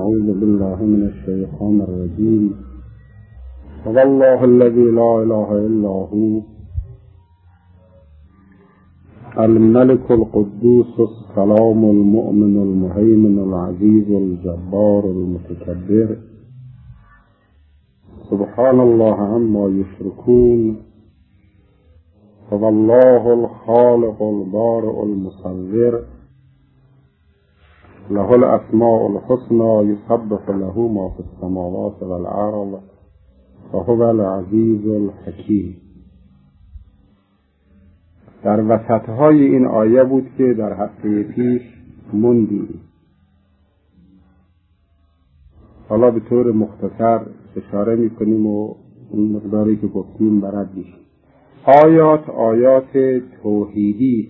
أعوذ بالله من الشيطان الرجيم. والله الذي لا إله إلا هو الملك القدوس السلام المؤمن المهيمن العزيز الجبار المتكبر سبحان الله عما يشركون. والله الخالق البارئ المصور له الأسماء الحسنى يسبح له ما في السماوات والأرض وهو العزیز الحکیم. در وسطهای این آیه بود که در هفته پیش موندیم. حالا به طور مختصر اشاره میکنیم و اون مقداری که گفتیم برد میشیم. آیات توحیدی،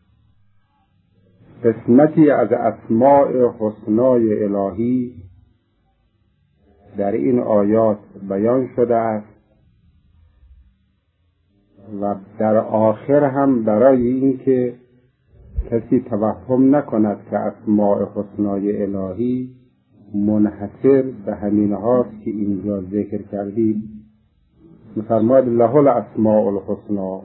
قسمتی از اسماء حسنای الهی در این آیات بیان شده است و در آخر هم برای اینکه کسی توهم نکند که اسماء حسنای الهی منحصر به همین هاست که اینجا ذکر کردیم، می‌فرماید له الاسماء الحسنی.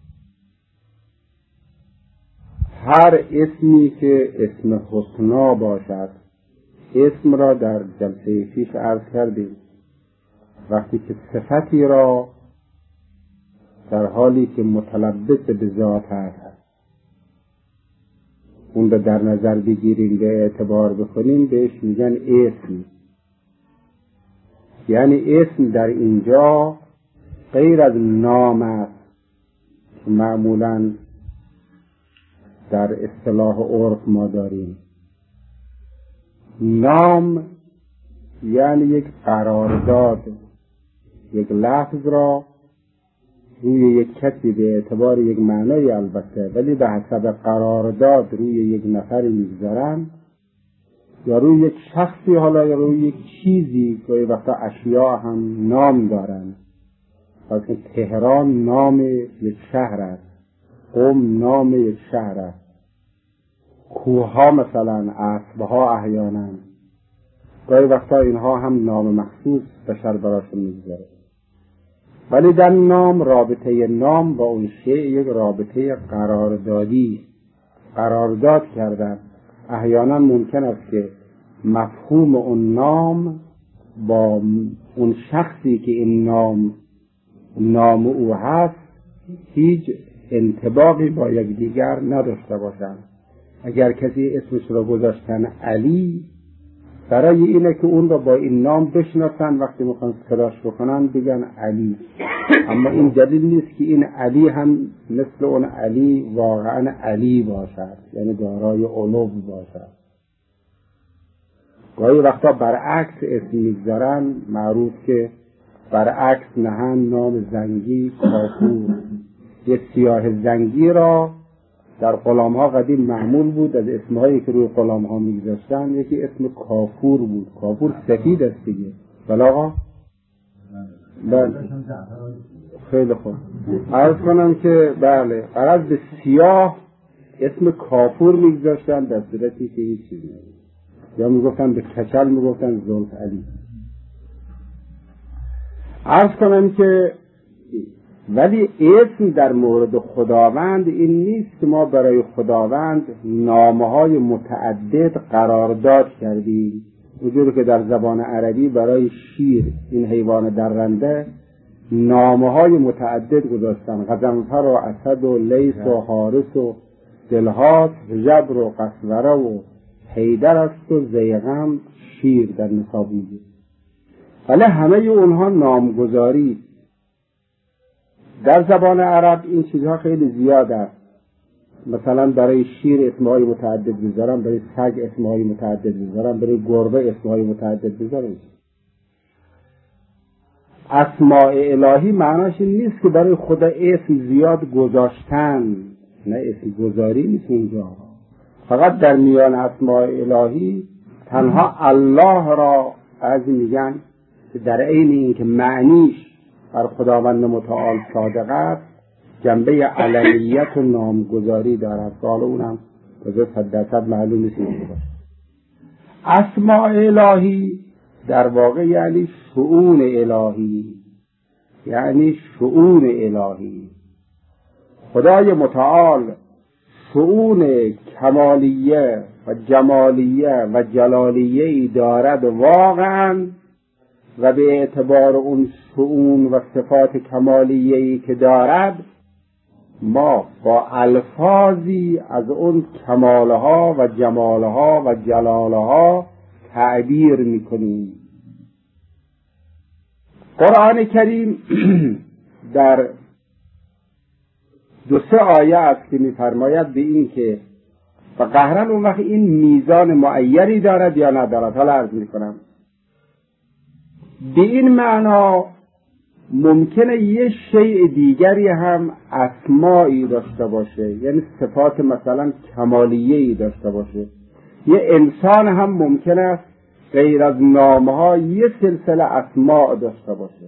هر اسمی که اسم حسنا باشد، اسم را در جلسه پیش عرض کردیم، وقتی که صفتی را در حالی که متلبس به ذات هست اون را در نظر بگیریم، به اعتبار بکنیم، بهش میگن اسم. یعنی اسم در اینجا غیر از نام است که معمولاً در اصطلاح عرف ما داریم. نام یعنی یک قرارداد، یک لفظ را روی یک کسی به اعتبار یک معنی البته، ولی به حسب قرارداد روی یک نفری میگذارن، یا روی یک شخصی، حالا یا روی یک چیزی. گاهی وقتا اشیاء هم نام دارن. مثلا تهران نام یک شهر است، قم نام یک شهر است، کوه‌ها مثلا، اسب‌ها احیانا، گاهی وقتا اینها هم نام مخصوص بشر براشون میگذاره. ولی در نام، رابطه نام با اون شیء یک رابطه قراردادی، قرارداد کردن. احیانا ممکن است که مفهوم اون نام با اون شخصی که این نام او هست هیچ انطباقی با یکدیگر نداشته باشند. اگر کسی اسمش را گذاشتن علی، برای اینه که اون را با این نام بشناسن، وقتی میخوان صداش بکنن بگن علی. اما این دلیل نیست که این علی هم مثل اون علی واقعا علی باشد، یعنی دارای علو باشد. گاهی وقتا برعکس اسم میگذارن، معروف که برعکس نهن نام زنگی کافور. یک سیاه زنگی را در غلام‌ها قدیم معمول بود از اسمهایی که روی غلام‌ها می‌گذاشتن یکی اسم کافور بود. کافور سفید است دیگه. بله آقا؟ بله. خیلی خوب. عرض کنم که بله، غرض به سیاه اسم کافور می‌گذاشتن در صورتی که هیچ چیزی نبود. یا میگفتن به کچل میگفتن زلف علی. عرض کنم که ولی اسم در مورد خداوند این نیست که ما برای خداوند نامه‌های متعدد قرارداد کردیم. اونجوری که در زبان عربی برای شیر، این حیوان درنده، نامه‌های متعدد گذاشتن. غضنفر و اسد و لیث و حارس و دلهاس، جبر و قسوره و حیدر است و زیغم شیر در نصاب میگه. ولی همه اونها نامگذاری. در زبان عرب این چیزها خیلی زیاد است. مثلا برای شیر اسمهای متعدد بذارم، برای سگ اسمهای متعدد بذارم، برای گربه اسمهای متعدد بذارم. اسماء الهی معناش این نیست که برای خدا اسم زیاد گذاشتن، نه، اسم گذاری نیست اینجا. فقط در میان اسماء الهی تنها الله را از میگن که در عین این که معنیش بر خداوند متعال صادق است، جنبه علمیت و نامگذاری دارد. حالا اونم 100% معلوم نیست. اسماء الهی در واقع یعنی شؤون الهی، یعنی شؤون الهی. خدای متعال شؤون کمالیه و جمالیه و جلالیه‌ای دارد واقعا، و به اعتبار اون شؤون و صفات کمالیه‌ای که دارد ما با الفاظی از اون کمالها و جمالها و جلالها تعبیر میکنیم. قرآن کریم در 2-3 آیه است که میفرماید به این که و قهرن اون وقت این میزان معیری دارد یا ندارد. حالا عرض میکنم به این معنا ممکنه یه شیء دیگری هم اسمایی داشته باشه، یعنی صفات مثلا کمالیه‌ای داشته باشه. یه انسان هم ممکنه است غیر از نامها یه سلسله اسماء داشته باشه،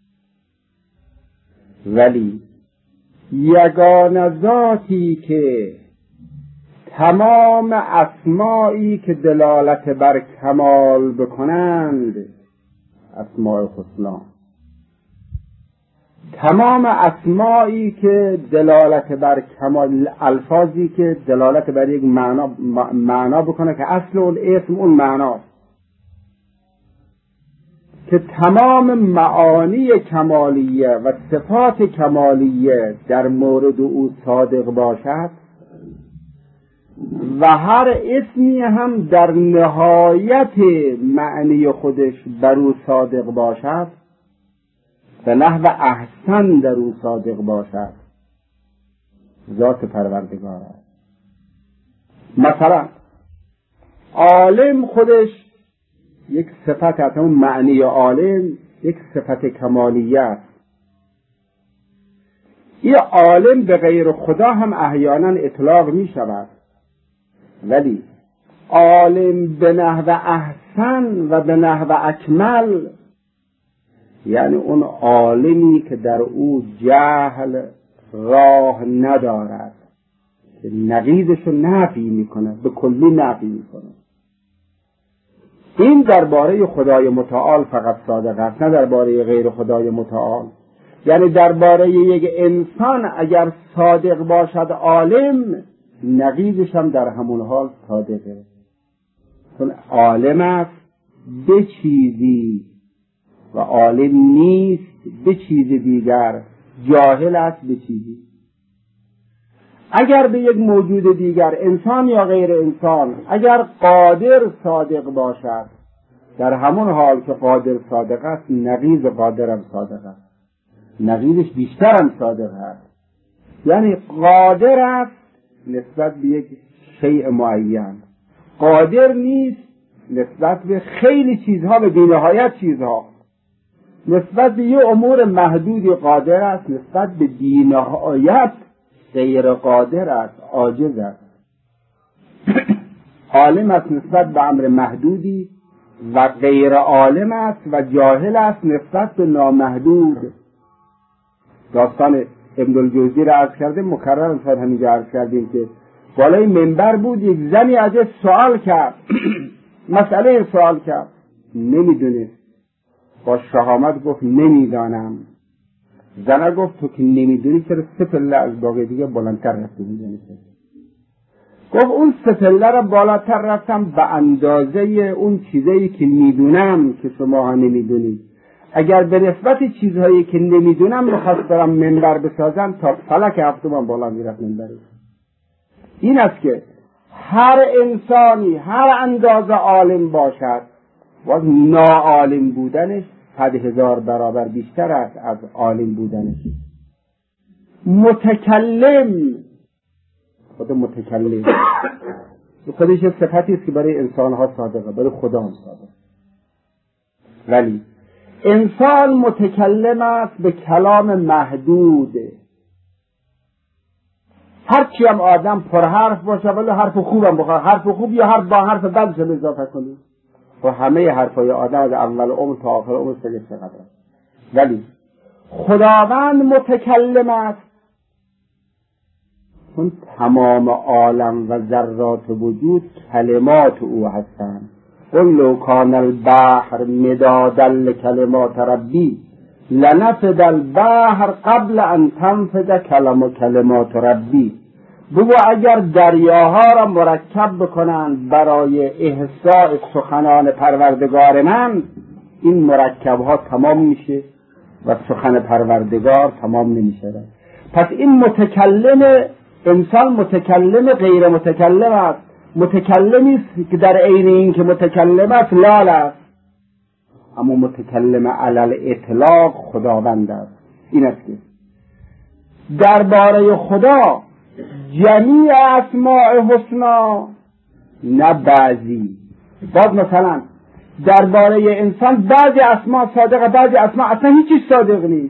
ولی یگانه ذاتی که تمام اسمایی که دلالت بر کمال بکنند، اسماء الحسنا، تمام اسمایی که دلالت بر کمال، الفاظی که دلالت بر یک معنا بکنه که اصل اون اسم اون معنا، که تمام معانی کمالیه و صفات کمالیه در مورد او صادق باشد و هر اسمی هم در نهایت معنی خودش بر او صادق باشد، به نحو احسن در او صادق باشد، ذات پروردگار است. مثلا عالم خودش یک صفت است، اون معنی عالم یک صفت کمالیه است. این عالم به غیر خدا هم احیانا اطلاق می شود، ولی عالم به نحو احسن و به نحو اکمل، یعنی اون عالمی که در او جهل راه ندارد، که نقیضش رو نفی میکنه، به کلی نفی میکنه. این درباره خدای متعال فقط صادق است، نه درباره غیر خدای متعال. یعنی درباره یک انسان اگر صادق باشد عالم، نقیضش هم در همون حال صادقه، چون عالم است به چیزی و عالم نیست به چیز دیگر، جاهل است به چیزی. اگر به یک موجود دیگر، انسان یا غیر انسان، اگر قادر صادق باشد، در همون حال که قادر صادق است، نقیض قادر هم صادق است، نقیضش بیشتر هم صادق است. یعنی قادر است نسبت به یک شیء معین، قادر نیست نسبت به خیلی چیزها، به بی‌نهایت چیزها. نسبت به یه امور محدودی قادر است، نسبت به بی‌نهایت غیر قادر است، عاجز است. عالم است نسبت به امر محدودی و غیر عالم است و جاهل است نسبت به نامحدود. داستان ابن الجوزی را عرض کردیم، مکرر همینجا عرض کردیم که بالای منبر بود، یک زنی ازش سوال کرد، مسئله سوال کرد، نمیدونه، با شهامت گفت نمیدانم. زنه گفت تو که نمیدونی چرا 3 پله از باقی دیگه بلندتر رفتی میدونی؟ گفت اون 3 پله را بالاتر رفتم به اندازه اون چیزایی که میدونم که شما ها نمیدونید. اگر به نسبت چیزهایی که نمیدونم میخواست برم منبر بسازم، تا فلک هفتم بالا میرفت منبری. این است که هر انسانی هر اندازه عالم باشد و ناعالم بودنش 100,000 برابر بیشتر است از عالم بودنش. متکلم، خود متکلم خودش صفتی است که برای انسانها صادقه، برای خدا هم صادقه. ولی انسان متکلم است به کلام محدود. هرچی هم آدم پر حرف باشه، ولی حرف خوبم بخواه، حرف خوب یا حرف با حرف بدش رو اضافه کنی، و همه حرفای آدم از اول عمر تا آخر عمر چقدر. ولی خداوند متکلم است، چون تمام عالم و ذرات وجود کلمات او هستند. قل لو کان البحر مدادا لکلمات ربی لنفد البحر قبل ان تنفد کلمات ربی. بگو اگر دریاها را مرکب بکنند برای احصاء سخنان پروردگار من، این مرکبها تمام میشه و سخن پروردگار تمام نمیشه. پس این متکلم انسان متکلم غیر متکلم است، متکلمی است که در عین این که متکلم است لال است، اما متکلم علل اطلاق خداوند است. این است که درباره خدا جمیع اسماء حسنا، نه بعضی. باز مثلا درباره انسان بعضی اسماء صادقه، بعضی اسماء اصلا هیچی صادق نیست.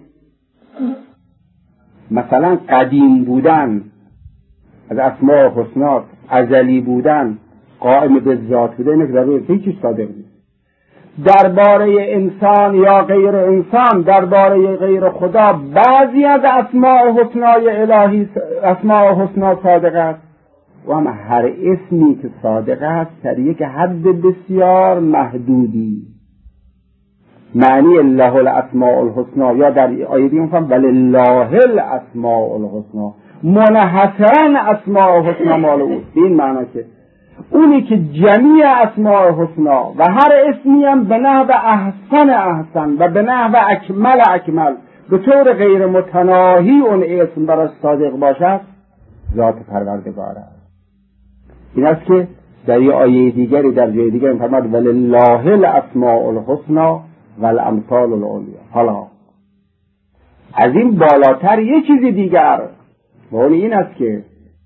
مثلا قدیم بودن از اسماء حسنا، ازلی بودن، قائم به ذات بودن، اینه که در هیچی صادق نیست. درباره انسان یا غیر انسان، درباره غیر خدا بعضی از اسماء حسنای الهی، اسماء حسنا صادق است و هم هر اسمی که صادق است در یک حد بسیار محدودی. معنی الله الاسماء الحسنا، یا در آیه دیگه میگم ولله الاسماء الحسنا، منحصرا اسماء حسنا مال او. این معنی که اونی که جمیع اسماء حسنا و هر اسمی هم به نحو احسن و به نحو اکمل به طور غیر متناهی اون اسم برای صادق باشد، ذات پروردگار است. این است که در یه آیه دیگری در جای دیگر می‌فرماید ولله الاسماء الحسنا والامثال العلیا. حالا از این بالاتر یه چیزی دیگر و اون این است که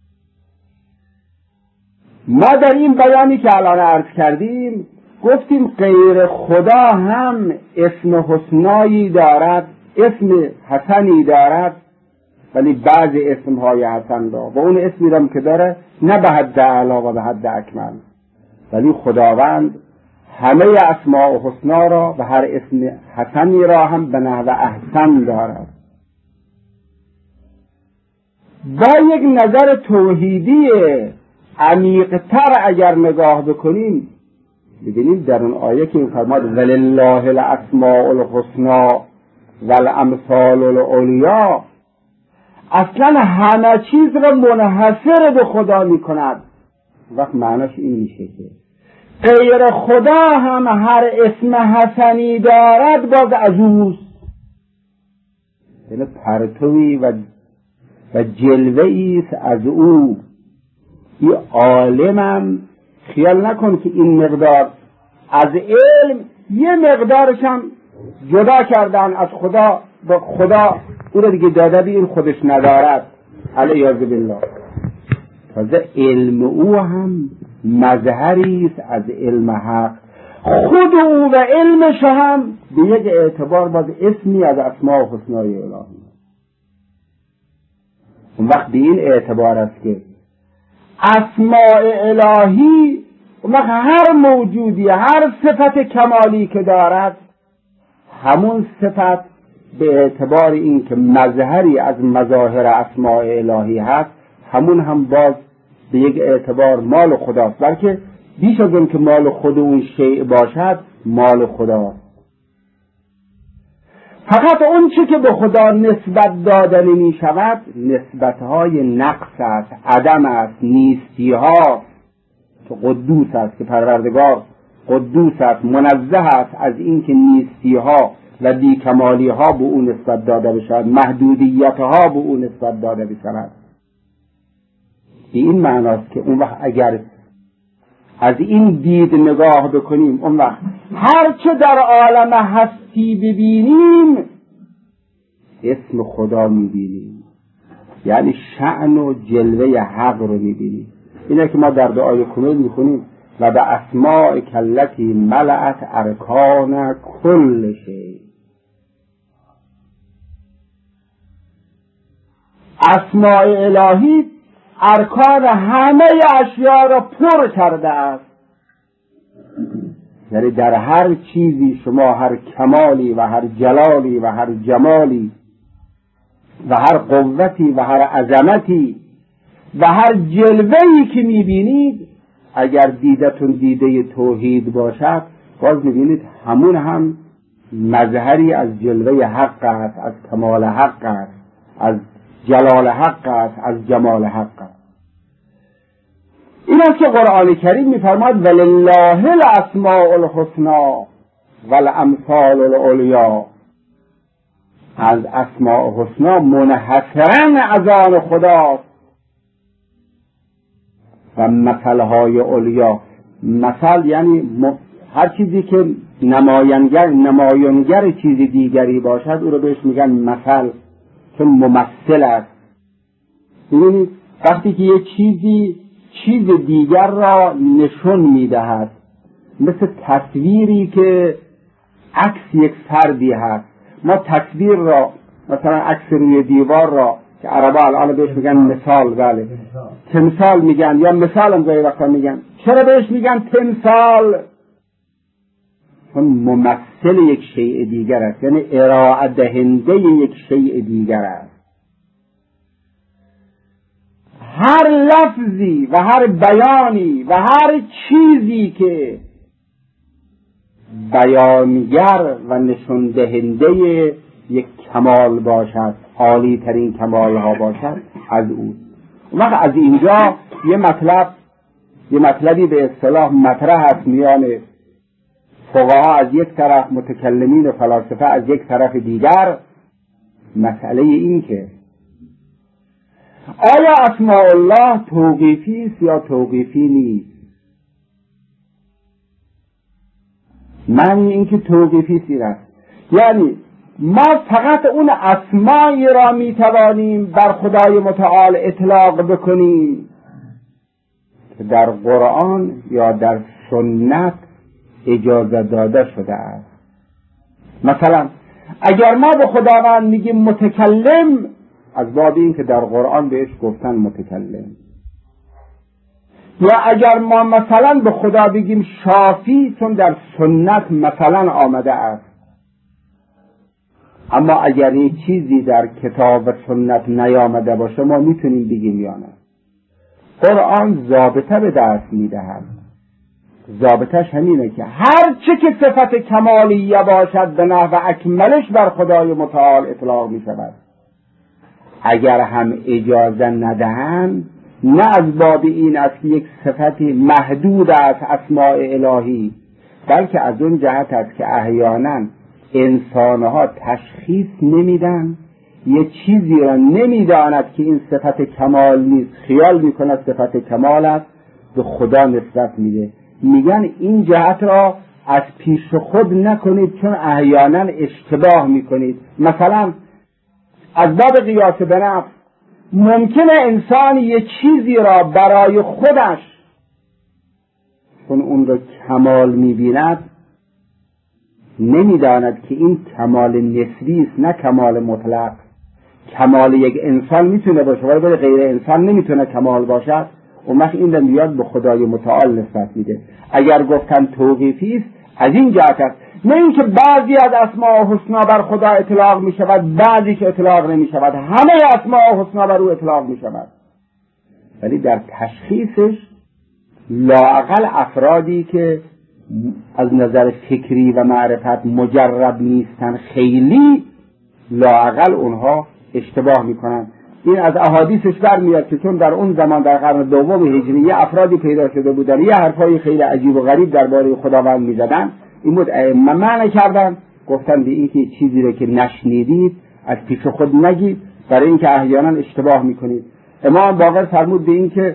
ما در این بیانی که الان عرض کردیم گفتیم غیر خدا هم اسم حسنایی دارد، اسم حسنی دارد، ولی بعضی اسمهای حسن دارد و اون اسمی را که داره نه به حد اعلی و به حد اکمل، ولی خداوند همه اسماء حسنا را و هر اسم حسنی را هم به نحو احسن دارد. با یک نظر توحیدی عمیق‌تر اگر نگاه بکنیم ببینیم در اون آیه که فرمود ولله الاسماء الحسنا والامثال العلیا، اصلا همه چیز را منحصر به خدا می کند. وقت معناش این میشه که غیر خدا هم هر اسم حسنی دارد باز از اوست، یعنی پرتوی و جلوه‌ای است از او. این عالمم خیال نکن که این مقدار از علم یه مقدارش هم جدا کردن از خدا، با خدا او را دیگه داده بی این خودش ندارد، علیاذ بالله. تازه علم او هم مظهری است از علم حق، خود او و علمش هم به یک اعتبار باز اسمی از اسماء حسنای الهی. اون وقت به این اعتبار است که اسماء الهی اون وقت هر موجودی هر صفت کمالی که دارد همون صفت به اعتبار این که مظهری از مظاهر اسماء الهی هست همون هم باز به یک اعتبار مال خداست، بلکه بیش از اون که مال خود اون شیء باشد مال خداست. فقط اون چی که به خدا نسبت داده نمی شود نسبتهای نقص است، عدم است، نیستی ها، که قدوس است، که پروردگار قدوس است، منزه است از این که نیستی ها و بیکمالی ها به اون نسبت داده بشود، محدودیت ها به اون نسبت داده بشود. به این معناست که اون وقت اگر از این دید نگاه بکنیم اون وقت هر چه در عالم هستی ببینیم اسم خدا میبینیم، یعنی شأن و جلوه حق رو میبینیم. اینه که ما در دعای کمیل میخونیم و به اسماء کلتی ملأت ارکان کل شیء. اسماء الهی ارکان همه اشیاء را پر کرده است، یعنی در هر چیزی شما هر کمالی و هر جلالی و هر جمالی و هر قوتی و هر عظمتی و هر جلوه‌ای که می‌بینید اگر دیدتون دیده توحید باشد، باز میبینید همون هم مظهری از جلوه حق است، از کمال حق است، از جلال حق است، از جمال حق است. این است که قرآن کریم میفرماید ولله الاسماء الحسنی والامثال العلیا. از اسماء حسنا منحصرا از آن خداست و مثلهای علیا. مثل یعنی هر چیزی که نمایانگر چیز دیگری باشد او رو بهش میگن مثل، چون ممثل است. ببینید وقتی که یک چیز دیگر را نشون میدهد، مثل تصویری که عکس یک فردی هست. ما تصویر را مثلا عکس روی دیوار را که عربا الان بهش میگن مثال، بله تمثال میگن یا مثال هم گاهی وقتا میگن. چرا بهش میگن تمثال؟ چون ممثل یک شیء دیگر است، یعنی ارائه دهنده یک شیء دیگر است. هر لفظی و هر بیانی و هر چیزی که بیانگر و نشون دهنده یک کمال باشد، عالی ترین کمال ها باشد، از او. وقت از اینجا یه مطلبی به اصطلاح مطرح است میان فقها از یک طرف، متکلمین و فلاسفه از یک طرف دیگر. مسئله این که آیا اسماء الله توقیفی است یا توقیفی نیست؟ معنی این که توقیفی است یعنی ما فقط اون اسمایی را میتوانیم بر خدای متعال اطلاق بکنیم که در قرآن یا در سنت اجازه داده شده است. مثلا اگر ما به خداوند میگیم متکلم، از باب این که در قرآن بهش گفتن متکلم. یا اگر ما مثلا به خدا بگیم شافی، چون در سنت مثلا آمده است. اما اگر این چیزی در کتاب و سنت نیامده باشه ما میتونیم بگیم یا نه. قرآن ضابطه به دست میدهد. ضابطش همینه که هر چه که صفت کمالیه باشد به نحو اکملش بر خدای متعال اطلاق می شود. اگر هم اجازه ندهند، نه از باب این است که یک صفتی محدود است اسماء الهی، بلکه از اون جهت است که احیانا انسانها تشخیص نمیدن، یه چیزی را نمیداند که این صفت کمال نیست، خیال میکند صفت کمال است، به خدا نسبت میده. میگن این جهت را از پیش خود نکنید چون احیانا اشتباه میکنید. مثلا از باب قیاس به نفس، ممکنه انسان یه چیزی را برای خودش چون اون را کمال میبیند نمیداند که این کمال نسبی است نه کمال مطلق. کمال یک انسان میتونه باشه ولی برای غیر انسان نمیتونه کمال باشد. اون وقت این رو میاد به خدای متعال نسبت میده. اگر گفتن توقیفی است از این جهت است، نه اینکه بعضی از اسماء حسنا بر خدا اطلاق می شود بعضی که اطلاق نمی شود، همه اسماء حسنا بر او اطلاق می شود، ولی در تشخیصش لااقل افرادی که از نظر فکری و معرفت مجرب نیستن خیلی لااقل اونها اشتباه میکنن. این از احادیثش برمیاد که چون در اون زمان در قرن دوم هجری افرادی پیدا شده بودن یه حرفای خیلی عجیب و غریب درباره خداوند میزدن، این بود ائمه معنی کردن، گفتن به این که چیزی رو که نشنیدید از پیش خود نگید برای اینکه احیانا اشتباه میکنید. امام باقر فرمود به این که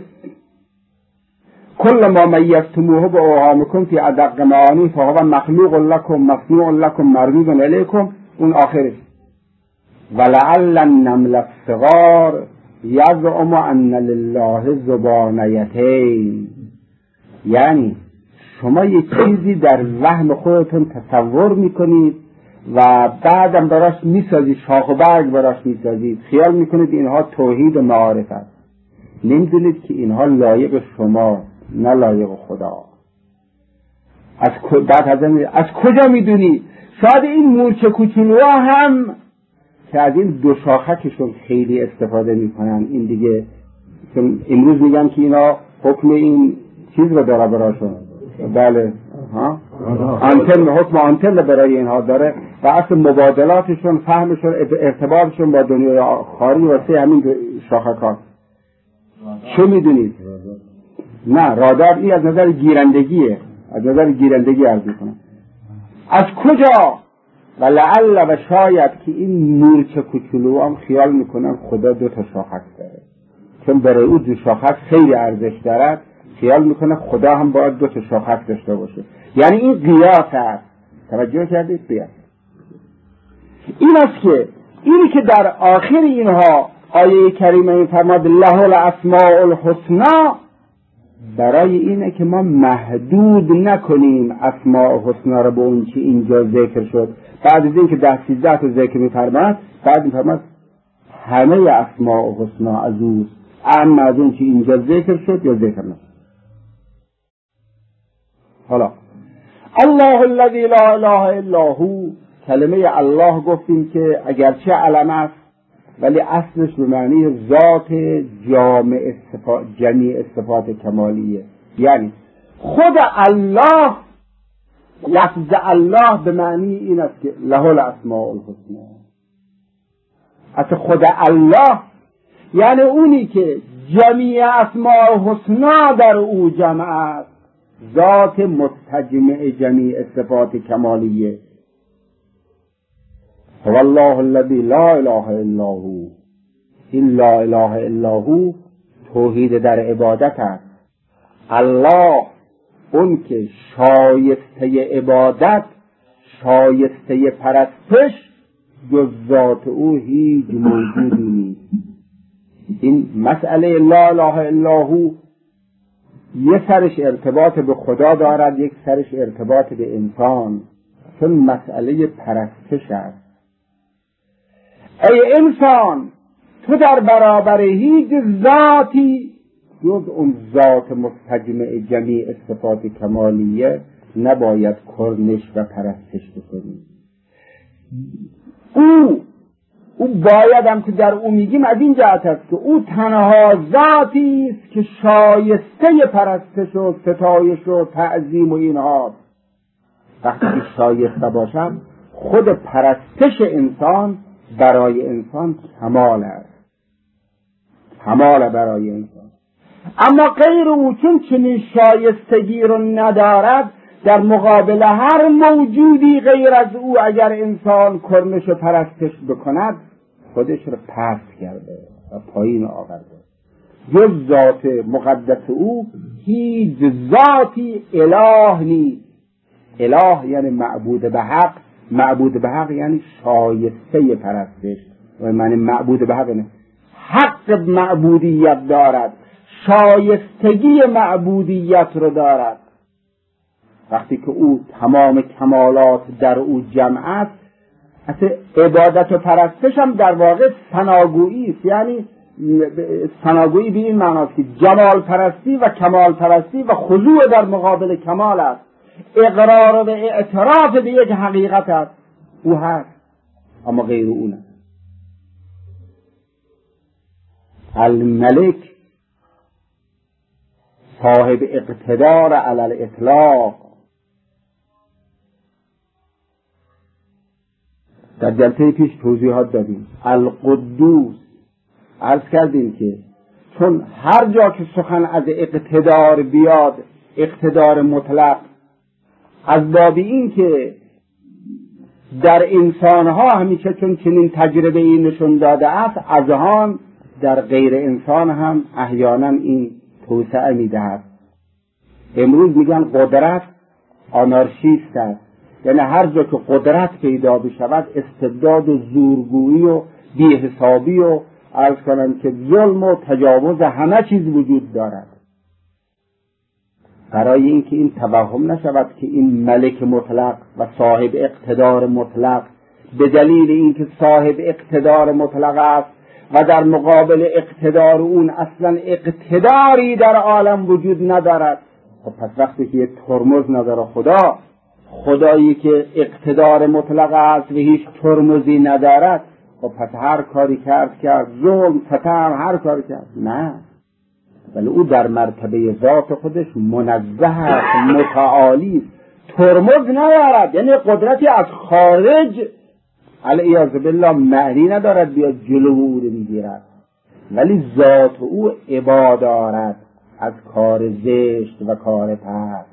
کل ما میزتموه به اوهامکم فی ادق معانی فهو مخلوق لکم مصنوع لکم مردود الیکم، اون آخرش ولعل النمل الصغار یزعم ان لله زبانیتین، یعنی شما یه چیزی در وهم خودتون تصور میکنید و بعدم براش میسازید، شاخ و برگ براش میسازید، خیال میکنید اینها توحید و معارف است. نمیدونید که اینها لایق شما نه لایق خدا. از کجا میدونی؟ شاید این مورچه کوچولوها هم که از این دو شاخکشون خیلی استفاده میکنن، این دیگه امروز میگن که اینا حکم این چیز رو داره براشون. بله آنتن، حکم آنتن برای اینها داره و اصل مبادلاتشون، فهمشون، ارتباطشون با دنیای خارجی واسه همین شاخک‌ها. چه میدونید؟ نه، رادار این از نظر گیرندگیه، از نظر گیرندگی عرض میکنم. از کجا؟ و لعل و شاید که این مورچه کوچولو هم خیال میکنن خدا 2 شاخک داره، چون برای او 2 شاخک خیلی ارزش دارد، خیال میکنه خدا هم باید 2 شاخک داشته باشه. یعنی این قیاس است. توجه کردید؟ قیاس این است که اینی که در آخر اینها آیه کریمه این فرماد له الاسماء الحسنی، برای اینه که ما محدود نکنیم اسماء حسنی را به اون چی اینجا ذکر شد. بعد از این که 10-13 تا ذکر می‌فرماد، بعد می‌فرماد همه اسماء حسنی از او، اما از اون چی اینجا ذکر شد یا ذکر نشد. حالا الله الذی لا اله الا هو، کلمه الله گفتیم که اگرچه علم است ولی اصلش به معنی ذات جامع جمیع صفات کمالیه. یعنی خود الله، لفظ الله به معنی این است که له الاسماء الحسنی. اصل خود الله یعنی اونی که جمیع اسماء الحسنی در او جمع است، ذات مستجمع جمیع صفات کمالیه. والله الذی لا اله الا هو، این لا اله الا هو توحید در عبادت است. الله اون که شایسته عبادت، شایسته پرستش، جز ذات او هیچ موجودی نیست. این مسئله لا اله الا هو یک سرش ارتباط به خدا دارد، یک سرش ارتباط به انسان، چون مسئله پرستش است. ای انسان، تو در برابر هیچ ذاتی جز اون ذات مستجمع جمیع صفات کمالیه نباید کرنش و پرستش بکنی. او باید هم که در او میگیم از این جهت است که او تنها ذاتی است که شایسته پرستش و ستایش و تعظیم و اینها. وقتی شایسته باشم خود پرستش انسان برای انسان کمال است، کمال برای انسان. اما غیر او چون چنین شایستگی رو ندارد، در مقابل هر موجودی غیر از او اگر انسان کرنش و پرستش بکند خودش رو پست کرده و پایین آورده. جز ذات مقدس او هیچ ذاتی اله نیست. اله یعنی معبود به حق، معبود به حق یعنی شایسته پرستش. و معنی معبود به حق نه، حق معبودیت دارد، شایستگی معبودیت رو دارد. وقتی که او تمام کمالات در او جمع است، اصلا عبادت و پرستش هم در واقع ثناگویی است. یعنی ثناگویی به این معناست که جمال پرستی و کمال پرستی و خضوع در مقابل کمال است، اقرار و اعتراف به یک حقیقت است. او هست اما غیر او نه. الملک صاحب اقتدار علی الاطلاق. در جلسه پیش توضیحات دادیم. القدوس عرض کردیم که چون هر جا که سخن از اقتدار بیاد، اقتدار مطلق، از باب این که در انسانها همیشه چون چنین تجربه این نشون داده است، اذهان در غیر انسان هم احیانا این توسعه میدهد. امروز میگن قدرت آنارشیست است، یعنی هر جا که قدرت پیدا بشود استبداد و زورگویی و بی‌حسابی و عرض کنم که ظلم و تجاوز همه چیز وجود دارد. برای اینکه این توهم نشود که این ملک مطلق و صاحب اقتدار مطلق به دلیل اینکه صاحب اقتدار مطلق است و در مقابل اقتدار اون اصلا اقتداری در عالم وجود ندارد، خب پس وقتی که ترمز نداره خدایی که اقتدار مطلق است و هیچ ترمزی ندارد، خب پس هر کاری کرد ظلم، ستم، هر کاری کرد. نه، ولی او در مرتبه ذات خودش منزه است، متعالی، ترمز ندارد، یعنی قدرتی از خارج علیاذ بالله معنی ندارد بیاد جلو او رو میگیرد، ولی ذات او عبا دارد از کار زشت و کار پست.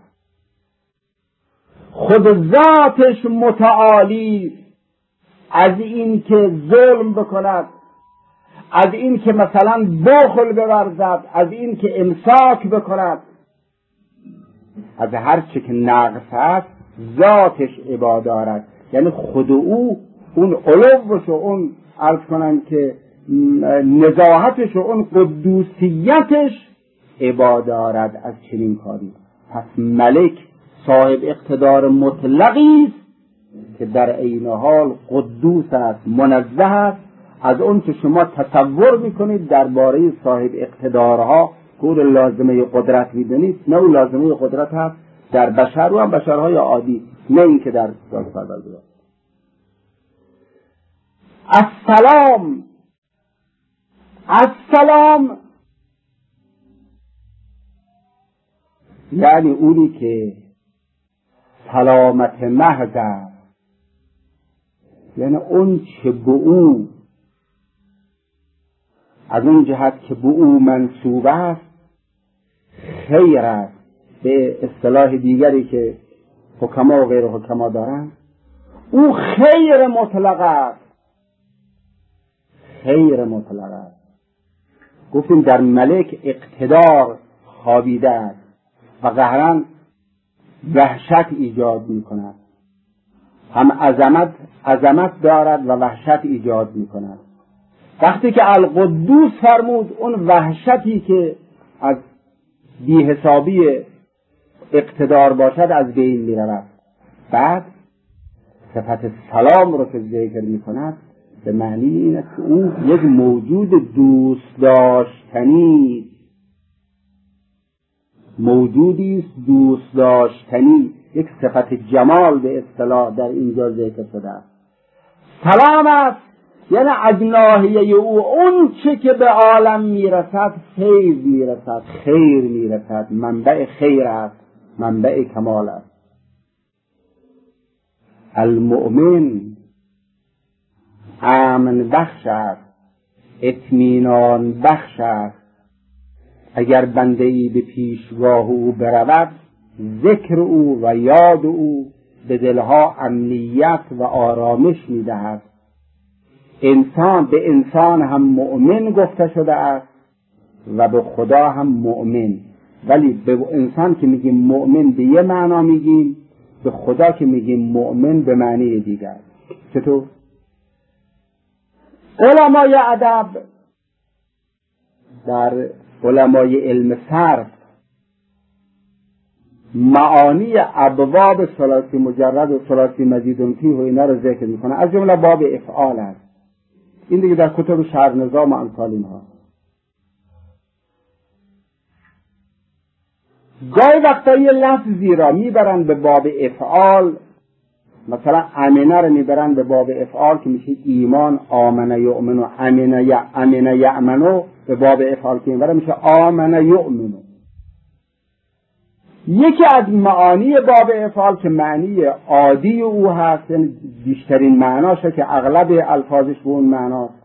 خود ذاتش متعالی از این که ظلم بکند، از این که مثلا بخل بورزد، از این که امساک بکند، از هر چه که نقص است ذاتش عبا دارد. یعنی خود او اون علوش و اون عرض کنم که نزاهتش و اون قدوسیتش عبا دارد از چنین کاری. پس ملک صاحب اقتدار مطلقی است که در عین حال قدوس است، منزه است از اون که شما تصور میکنید درباره صاحب اقتدارها که او لازمه قدرت میدونید. نه، او لازمه قدرت هست در بشر و هم بشرهای عادی، نه اینکه در ذات پروردگار. السلام، السلام یعنی اونی که سلامت محض است، یعنی اون چه به او از اون جهت که به او منسوب است خیر است. به اصطلاح دیگری که حکما و غیر حکما دارن، او خیر مطلق است، خیر مطلق است. گفتیم در ملک اقتدار خوابیده است و قهرن وحشت ایجاد می کند، هم عظمت دارد و وحشت ایجاد می کند. وقتی که القدوس فرمود، اون وحشتی که از بی‌حسابی اقتدار باشد از بین می رود. بعد صفت سلام رو که ذکر می کند به معنی این است که اون یک موجود دوست داشتنی، موجودی است دوست داشتنی، یک صفت جمال به اصطلاح در اینجا ذکر شده است. سلام است یعنی از ناحیه او اون چه که به عالم میرسد فیض میرسد، خیر میرسد، منبع خیر است، منبع کمال است. المؤمن امن بخش است، اطمینان بخش است. اگر بنده ای به پیشگاه او برود، ذکر او و یاد او به دلها امنیت و آرامش میدهد. انسان به انسان هم مؤمن گفته شده است و به خدا هم مؤمن، ولی به انسان که میگیم مؤمن به یه معنا میگیم، به خدا که میگیم مؤمن به معنی دیگر. چطور؟ علمای ادب در علمای علم صرف معانی ابواب ثلاثی مجرد و ثلاثی مزید فیه و اینا رو ذکر میکنه، از جمله باب افعال است. این دیگه در کتب شرح نظام و امثال اینها. گاهی وقتا یه لفظی را میبرن به باب افعال، مثلا امنه رو میبرن به باب افعال که میشه ایمان، آمنه یؤمنو، امنه یأمنو، به باب افعال که میبرن میشه آمنه یؤمنو. یکی از معانی باب افعال که معنی عادی او هست، یعنی بیشترین معناشه که اغلب الفاظش به اون معناست،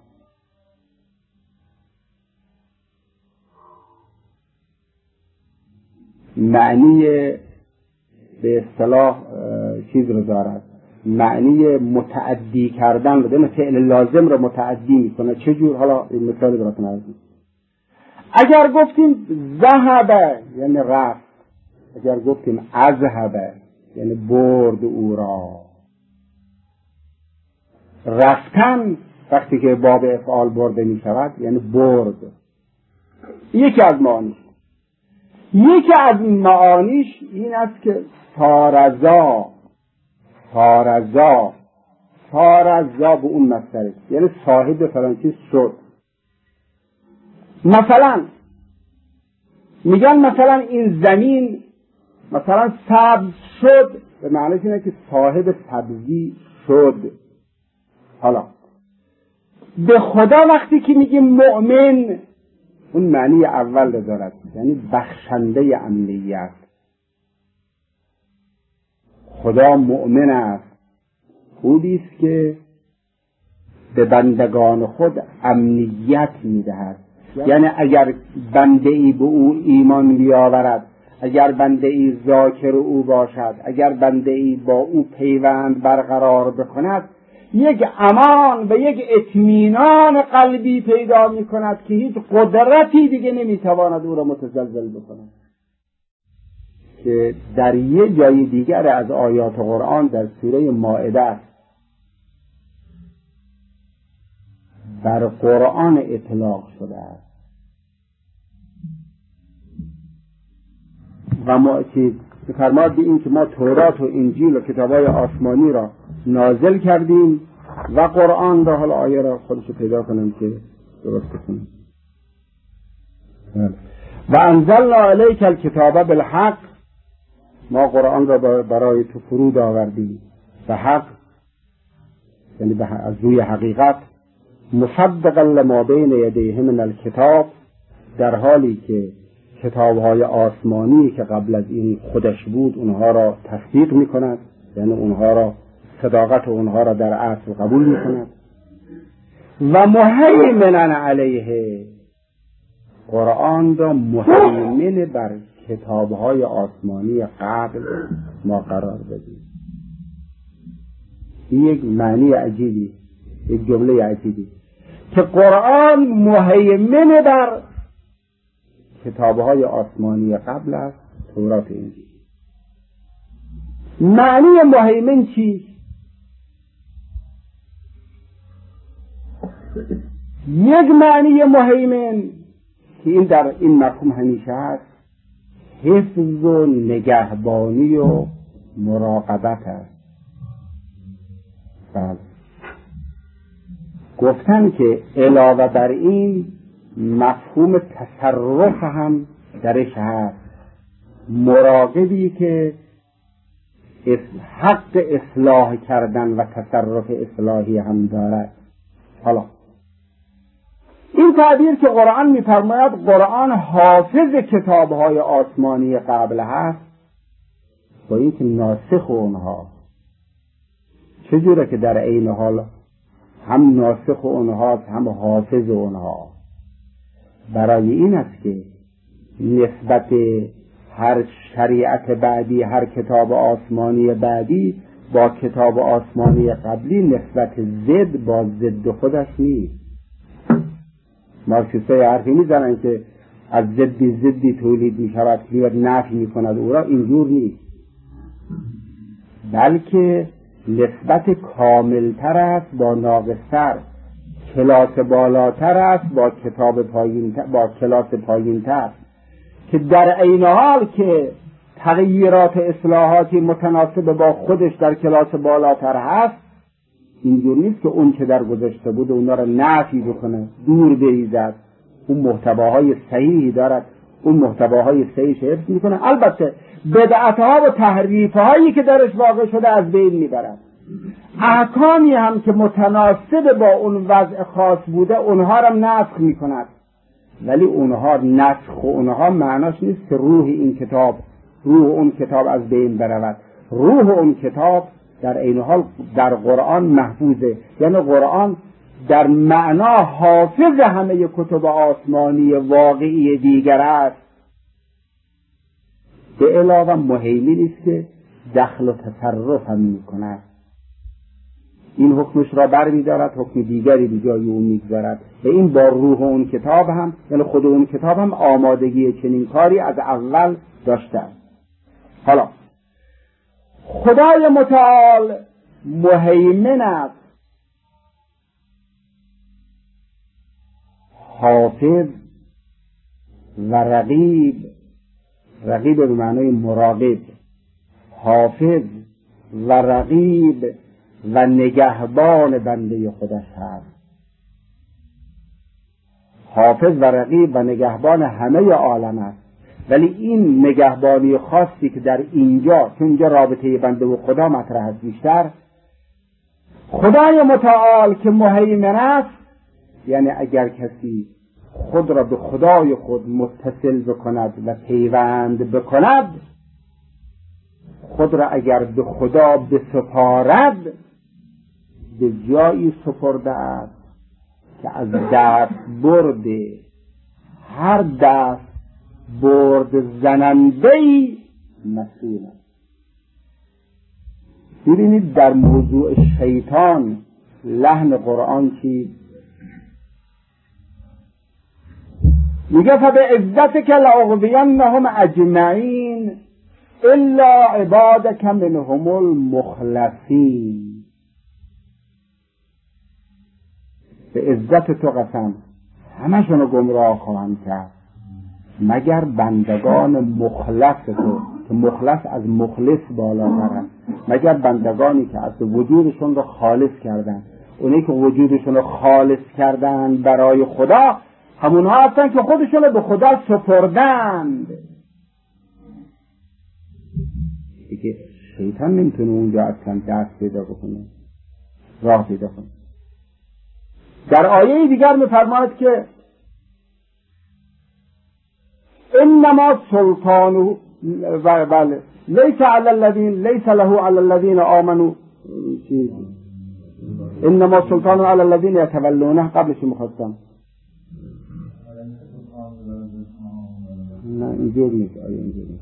معنی به اصطلاح چیز رو دارد، معنی متعدی کردن رو، یعنی فعل لازم رو متعدی میکنه. چجور؟ حالا این مثال براتون عرض می‌کنم. اگر گفتیم ذهب یعنی رفت، اگر گفتیم اذهب یعنی برد او را. رفتن وقتی که باب افعال برده می شود یعنی برد. یکی از معانیش. یکی از معانیش این است که سارزا به اون مصدر، یعنی صاحب فلان چیز شد. مثلا میگن مثلا این زمین مثلا سبز شد، به معنی اینه که صاحب سبزی شد. حالا به خدا وقتی که میگیم مؤمن، اون معنی اول رو دارد، یعنی بخشنده امنیت. خدا مؤمن است، خودی است که به بندگان خود امنیت می‌دهد. یعنی اگر بنده ای به او ایمان بیاورد، اگر بنده ای ذاکر او باشد، اگر بنده ای با او پیوند برقرار بکند، یک امان و یک اطمینان قلبی پیدا می‌کند که هیچ قدرتی دیگه نمی‌تواند او را متزلزل بکند. که در یک جای دیگر از آیات قرآن در سوره مائده بر قرآن اطلاق شده است و ما که فرماد به این که ما تورات و انجیل و کتاب‌های آسمانی را نازل کردیم و قرآن را، حالا آیه را خودشو پیدا کنم که درست کنم. و انزلنا علیک الکتاب بالحق، ما قرآن را برای تو فرود آوردیم به حق، یعنی از روی حقیقت، مصدقا لما بین یدیه من الکتاب، در حالی که کتاب‌های آسمانی که قبل از این خودش بود اونها را تصدیق می‌کند، یعنی اونها را، صداقت اونها را در اصل قبول می‌کند. و مهیمنا علیه، قرآن را مهیمن بر کتاب‌های آسمانی قبل ما قرار دادیم. این یک معنی عجیبی، یک جمله عجیبی که قرآن مهیمن بر کتاب‌های آسمانی قبل از تورات و انجیل. معنی مهیمن چیست؟ یک معنی مهیمن که این در این مفهوم همیشه هست، حفظ و نگهبانی و مراقبت است. گفتن که علاوه بر این مفهوم تصرف هم درش هست، مراقبی که حق اصلاح کردن و تصرف اصلاحی هم دارد. حالا این تعبیر که قرآن می‌فرماید قرآن حافظ کتاب‌های آسمانی قبل هست، با اینکه ناسخ اونها، چجوره که در عین حال هم ناسخ اونهاست هم حافظ اونها؟ برای این است که نسبت هر شریعت بعدی، هر کتاب آسمانی بعدی با کتاب آسمانی قبلی نسبت ضد با ضد خودش نیست. مارکسیستا حرفی میزنن که از ضدی تولید میشود که نفی میکند او را، اینجور نیست، بلکه نسبت کاملتر است با ناقصتر، کلاس بالاتر است با کتاب پایینتر، با کلاس پایینتر، که در عین حال که تغییرات اصلاحاتی متناسب با خودش در کلاس بالاتر هست، اینجور نیست که اون که در گذشته بود اونا را نفی بکنه، دور بریزد. اون محتواهای صحیحی دارد، اون محتواهای صحیحش حفظ میکنه، البته بدعتها و تحریفهایی که درش واقع شده از بین میبرد. احکامی هم که متناسب با اون وضع خاص بوده اونها را نسخ میکند، ولی اونها نسخ و اونها معناش نیست که روح اون کتاب از بین برود. روح اون کتاب در عین حال در قرآن محفوظه، یعنی قرآن در معنا حافظ همه کتب آسمانی واقعی دیگر است. به علاوه مهیمن است که دخل و تصرف هم میکند، این حکمش را بر می‌دارد، حکم دیگری به جای اون می‌گذارد و این با روح اون کتاب هم، یعنی خود اون کتاب هم آمادگی چنین کاری از اول داشته است. حالا خدای متعال مهیمن است، حافظ و رقیب به معنای مراقب، حافظ و رقیب و نگهبان بنده خودش هست. حافظ و رقیب و نگهبان همه عالم است، ولی این نگهبانی خاصی که در اینجا، که اینجا رابطه بنده و خدا مطرح است بیشتر، خدای متعال که مهیمن است، یعنی اگر کسی خود را به خدای خود متصل بکند و پیوند بکند، خود را اگر به خدا بسپارد به جایی سپرده است که از دست برد هر دست برد زننده‌ای مسئول است. ببینید در موضوع شیطان لحن قرآن چی میگه؟ فبعزتک لأغوینهم اجمعین الا عبادک منهم المخلصین. به عزت تو قسم همشون رو گمراه خواهم کرد مگر بندگان مخلص تو، که مخلص از مخلص بالاتر است، مگر بندگانی که از وجودشون رو خالص کردن. اونایی که وجودشون رو خالص کردن برای خدا همونها هستن که خودشون رو به خدا سپردند. دیگه شیطان نمیتونه اونجا اصلا دست پیدا بکنه، راه پیدا کنه. در آیه دیگر می‌فرماید که انما سلطانه بله لیس علی الذین لیس له علی الذین آمنوا انما سلطانه علی الذین یتولونه. قبلش می‌خواستم نه اینجوری نیست، آیه اینجوری نیست.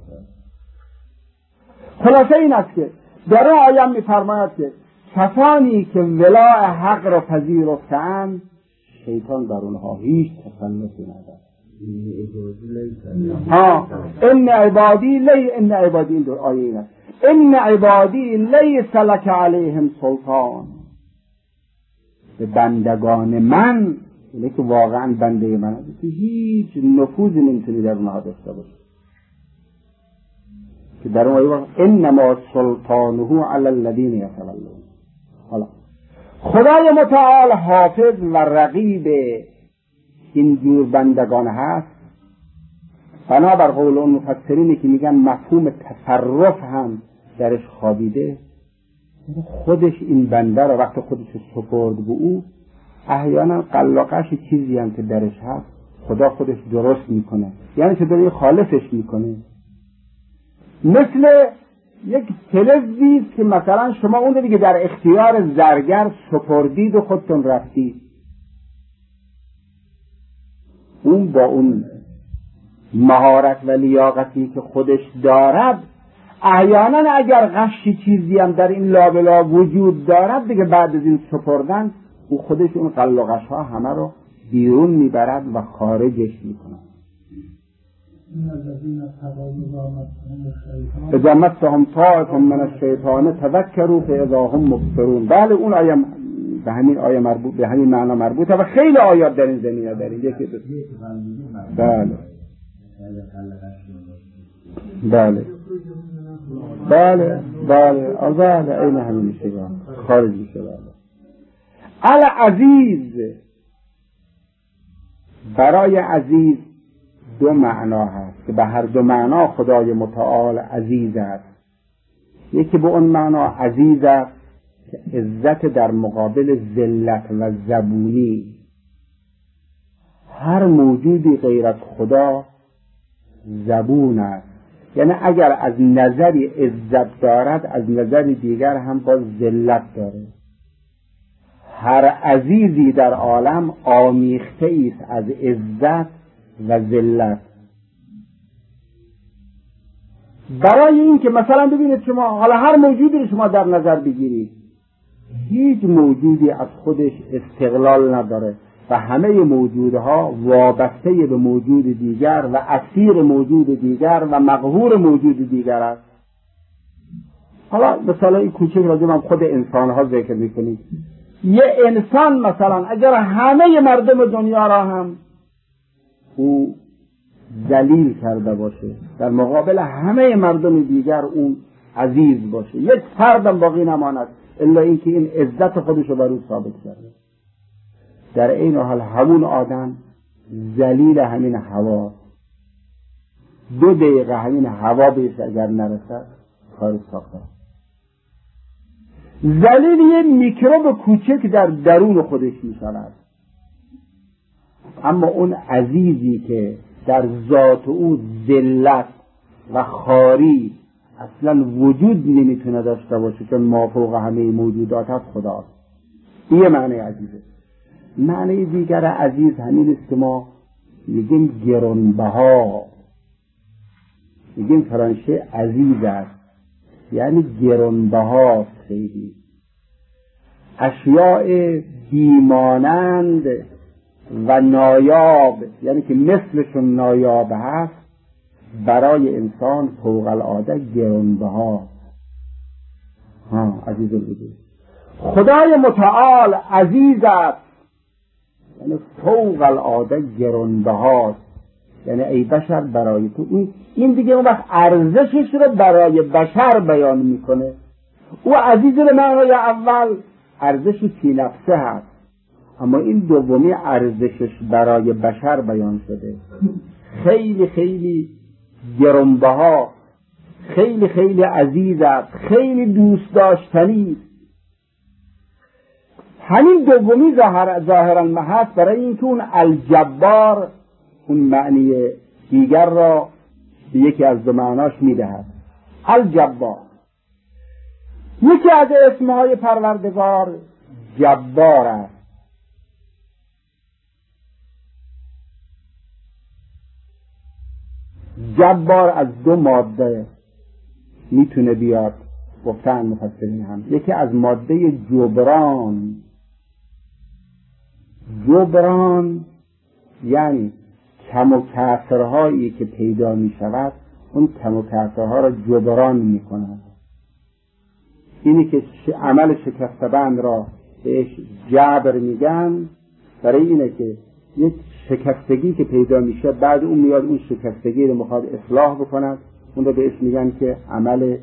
خلاصه این است که در این آیه می‌فرماید که کسانی که ولای حق را پذیرفتند شیطان در اونها هیچ تسلطی ندارد. ان عبادی این دو آیه این است. ان عبادی لیس لک علیهم سلطان. به بندگان من، اینه که واقعا بنده من است، هیچ نفوذی نمیتونی در اونها داشته باشی. که در اون آیه انما سلطانه علی الذین یتولون. حالا خدای متعال حافظ و رقیب این جور بندگان هست. بنابر قول اون مفسرینی که میگن مفهوم تصرف هم درش خوابیده، خودش این بنده را وقت خودش سپرد به او، احیانا قلاقش چیزی هم که درش هست خدا خودش درست میکنه، یعنی چطوری خالصش میکنه. مثل یک فلزی که مثلا شما اون دیگه در اختیار زرگر سپردید و خودتون رفتید، اون با اون مهارت و لیاقتی که خودش دارد احیانا اگر غشی چیزی هم در این لابلا وجود دارد دیگه بعد از این سپردن او خودش اون قل و غش ها همه رو بیرون میبرد و خارجش میکنه. اذا مسهم طائف من الشیطان تذکروا فاذا هم مبصرون. بله اون آیه به همین آیه مربوط، به همین معنا مربوطه و خیلی آیات در این زمینه داریم. یکی بله بله بله بله آزاد این همین میشه خارج میشه. بله العزیز، برای عزیز دو معنا هست که به هر دو معنا خدای متعال عزیز است. یکی به اون معنا عزیز است که عزت در مقابل ذلت و زبونی. هر موجودی غیر از خدا زبون است، یعنی اگر از نظری عزت دارد از نظر دیگر هم با ذلت داره. هر عزیزی در عالم آمیخته است از عزت و ذلت. برای این که مثلا ببینید شما حالا هر موجودی رو شما در نظر بگیرید، هیچ موجودی از خودش استقلال نداره و همه موجودها وابسته به موجود دیگر و اسیر موجود دیگر و مقهور موجود دیگر است. حالا مثلا این کوچک راجع به خود انسانها ذکر میکنید. یه انسان مثلا اگر همه مردم دنیا را هم او ذلیل کرده باشه، در مقابل همه مردم دیگر اون عزیز باشه، یک فردم باقی نماند الا اینکه این عزت خودش رو بر او ثابت کرده. در این حال همون آدم ذلیل همین هوا، 2 دقیقه همین هوا بهش اگر نرسد کار ساخته. ذلیل یه میکروب کوچک در درون خودش می شود. اما اون عزیزی که در ذات او ذلت و خواری اصلا وجود نمیتونه داشته باشه، چون ما فوق همه موجودات هست خداست. این معنی عزیزه. معنی دیگر عزیز همین است که ما میگیم گرانبها، میگیم فرانسه عزیز است، یعنی گرانبها. خیلی اشیاء بیمانند و نایاب، یعنی که مثلشون نایاب هست، برای انسان فوق العاده گرانبها. عزیز الوجود خدای متعال عزیز است، یعنی فوق العاده گرانبهاست. یعنی ای بشر برای تو، این دیگه اون وقت ارزشش رو برای بشر بیان میکنه. او عزیز به معنای اول ارزشی فی نفسه هست، اما این دومی ارزشش برای بشر بیان شده. خیلی خیلی گرانبها، خیلی خیلی عزیز است، خیلی دوست داشتنی. همین دومی ظاهراً محض برای اینکه اون الجبار اون معنی دیگر را به یکی از دو معناش میدهد. الجبار یکی از اسمهای پروردگار جبار است. جبار از دو ماده میتونه بیاد، گفتن مفسرین هم. یکی از ماده جبران. جبران یعنی کم و کسرهایی که پیدا می شود، اون کم و کسرها را جبران می کند. اینی که عمل شکستبند را بهش جبر میگن، برای اینه که یک شکستگی که پیدا میشه، بعد اون میاد اون شکستگی رو میخواد اصلاح بکند، اون رو بهش میگن که عمل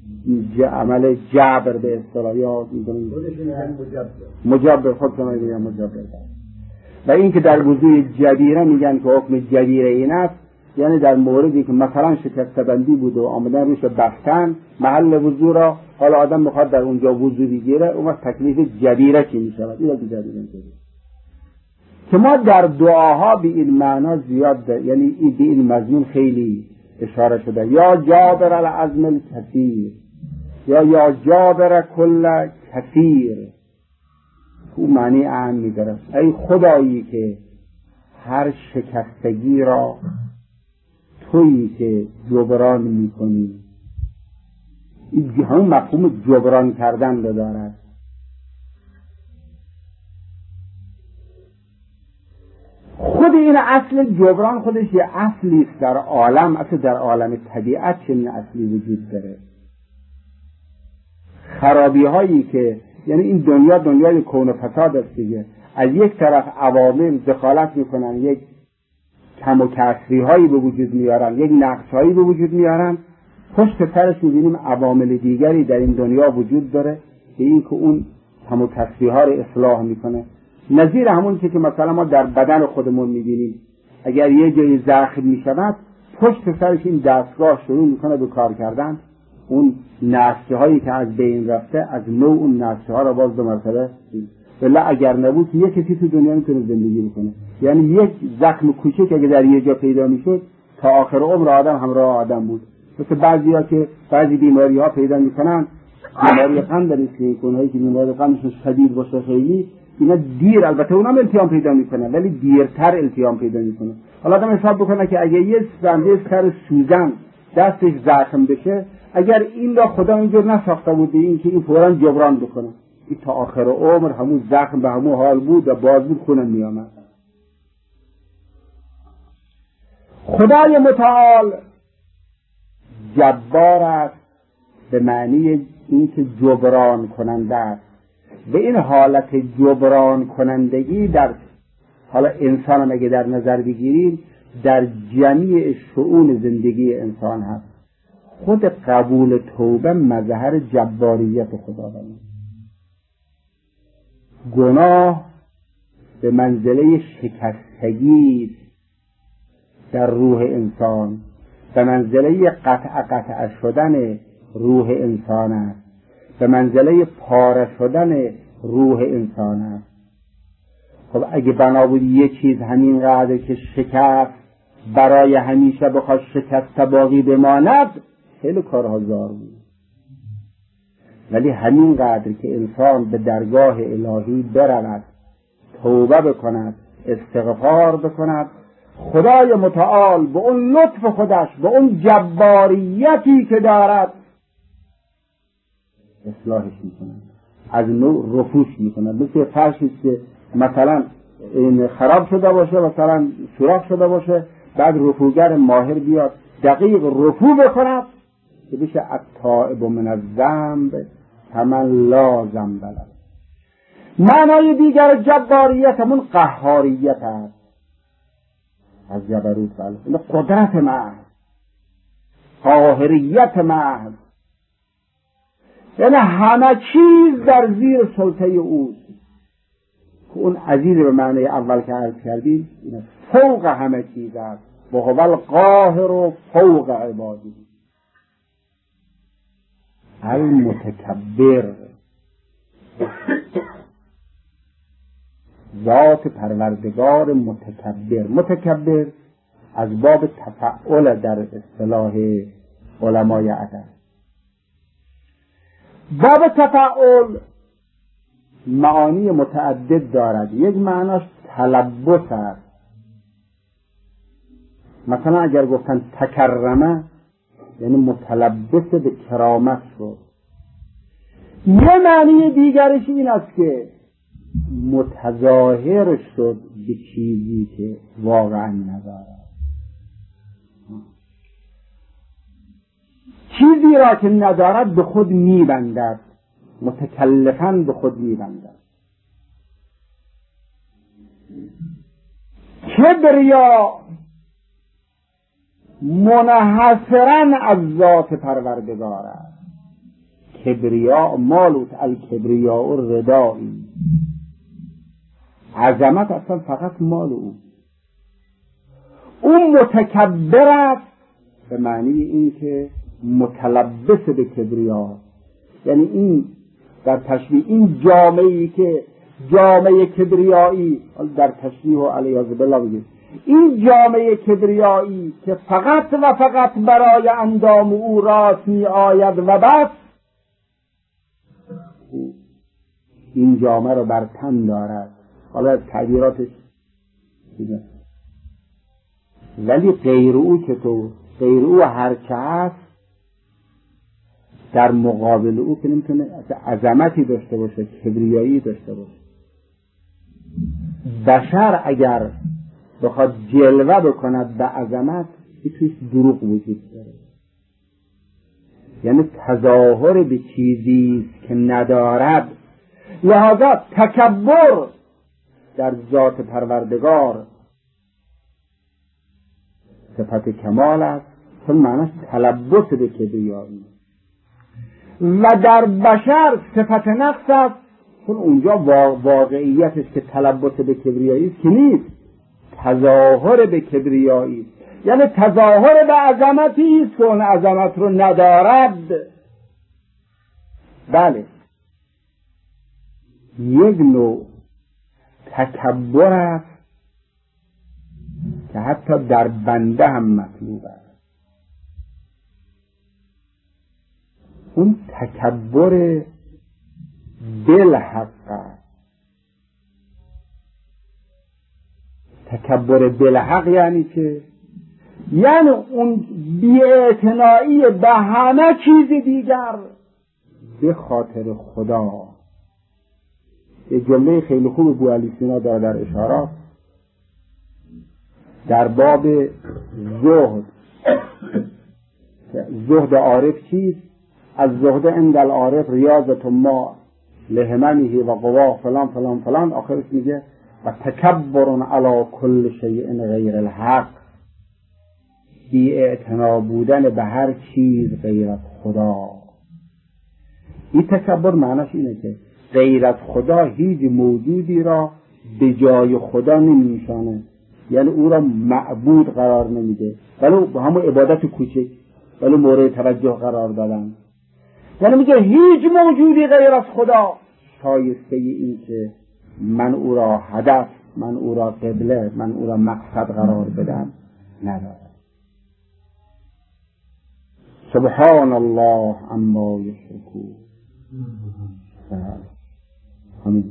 جبر به اصطلاح، یا مجبر. خودشون میگن مجبر. و این که در وضوع جبیره میگن که حکم جبیره این است، یعنی در موردی که مثلا شکستبندی بود و آمدن روش بستن محل وضوع را، حالا آدم میخواد در اونجا وضوع بگیره، اون وقت تکلیف جبیره چی میشود؟ این که جبیره میشه که ما در دعاها به این معنا زیاد یعنی به این مضمون خیلی اشاره شده. یا جابر العظم الکثیر، یا جابر کل کثیر. اون معنی اهم میداره. ای خدایی که هر شکستگی را تویی که جبران میکنی. این همون مفهوم جبران کردن رو دارد. خود این اصل جبران خودش یه اصلی است در عالم، اصل در عالم طبیعت چنین اصلی وجود داره. خرابی هایی که یعنی این دنیای کون و فساد است دیگه، از یک طرف عوامل دخالت میکنن، یک کم و کسری هایی به وجود میارن، یک نقص هایی به وجود میارن، پشت سرش میبینیم عوامل دیگری در این دنیا وجود داره که این که اون کم و کسری ها رو اصلاح میکنه. نظیر همون که مثلا ما در بدن خودمون میبینیم، اگر یه جایی زخم میشود، پشت سرش این دستگاه شروع میکنه به کار کردن، اون نسجه هایی که از بین رفته از نوع اون نسجه ها را باز دو مرتبه. ولی اگر نبود یه کسی تو دنیا نمیتونه زندگی بکنه. یعنی یک زخم کوچک اگه در یه جا پیدا میشد تا آخر عمر آدم همراه آدم بود. مثل بعضیا که بعضی بیماری ها پیدا میکنن، بیماری قند در این هایی که بیماری قندشون شدید باشه خیلی، اینا دیر، البته اونم التیام پیدا میکنه ولی دیرتر التیام پیدا میکنه. حالا آدم حساب بکنه که اگه یه زنده سر سوزن دستش زخم بشه، اگر این را خدا اینجور نساخته بود این که این فوراً جبران بکنه، این تا آخر عمر همون زخم به همون حال بود و باز بود خونم میامد. خدای متعال جبار است به معنی اینکه جبران کننده است. به این حالت جبران کنندگی در حالا انسان هم اگه در نظر بگیریم در جمیع شؤون زندگی انسان هست. خود قبول توبه مظهر جباریت خداوند. گناه به منزله شکستگی در روح انسان، به منزله قطع شدن روح انسان است، به منزله پاره شدن روح انسان است. خب اگه بنا بود یه چیز همینقدر که شکست برای همیشه بخواد شکست باقی بماند، خیلی کارها زار بود. ولی همینقدر که انسان به درگاه الهی برود، توبه بکند، استغفار بکند، خدای متعال به اون لطف خودش، به اون جباریتی که دارد اصلاحش میکند، از نوع رفوش میکند. مثل فرشی که مثلا این خراب شده باشه، مثلا سوراخ شده باشه، بعد رفوگر ماهر بیاد دقیق رفو بکند که بشه التائب من الذنب کمن لا ذنب له. معنای دیگر جباریت همون قهاریت است، از جبروت بله، این قدرت محض، قاهریت محض، یعنی همه چیز در زیر سلطه اوست. اون عزیز به معنی اول که عرض کردیم فوق همه چیز است، و هو القاهر و فوق عباده. المتکبر، ذات پروردگار متکبر. متکبر از باب تفعول در اصطلاح علمای ادب. باب تفعول معانی متعدد دارد. یک معناش تلبس است. مثلا اگر گفتن تکرمه یعنی متلبس به کرامت شد. یه معنی دیگرش این است که متظاهر شد به چیزی که واقعا ندارد. چیزی را که ندارد به خود میبندد، متکلفاً به خود میبندد. کبریا منحصراً از ذات پروردگار است. کبریا مالوت الکبریا و ردایی، عظمت اصلا فقط مال او. اون متکبر است به معنی این که متلبس به کبریا، یعنی این در تشبیه این جامعه‌ای که جامعه کبریایی در تشبیه و علیاذ بالله بگید، این جامعه کبریایی که فقط و فقط برای اندام او راست می آید و بس، این جامعه رو بر تن دارد. حالا از تعبیراتش دیگه. ولی غیر او که تو غیر او هرچه هست در مقابل او که نمیتونه عظمتی داشته باشه، کبریایی داشته باشه. بشر اگر بخواد جلوه بکند به عظمت، تویش دروغ وجود داره، یعنی تظاهر به چیزی که ندارد. لذا تکبر در ذات پروردگار صفت کمال است، چون معناش تلبس به کبریایی، و در بشر صفت نقص است، چون اونجا واقعیتش که تلبس به کبریایی است که نیست، تظاهر به کبریایی، یعنی تظاهر به عظمتی است که اون عظمت رو ندارد. بله، یک نوع تکبر است که حتی در بنده هم مطلوب است. اون تکبر بالحق است. تکبر بالحق یعنی که یعنی اون بی‌اعتنایی به همه چیز دیگر به خاطر خدا. یه جمله خیلی خوب بوعلی سینا داره در اشارات در باب زهد. زهد عارف چیست؟ از زهد عند العارف ریاضت ما لهمنه و قوا فلان فلان فلان، آخرش میگه و تکبر علی کل شیء غیر الحق، بی اعتنا بودن به هر چیز غیر از خدا. این تکبر معناش اینه که غیر از خدا هیچ موجودی را به جای خدا نمیشانه، یعنی او را معبود قرار نمیده، ولی به همون عبادت کوچک ولی مورد توجه قرار دادن. یعنی میگه هیچ موجودی غیر از خدا شایسته این که من او را هدف من او را قبله، من او را مقصد قرار بدم نداره. سبحان الله عما یشرکون. همین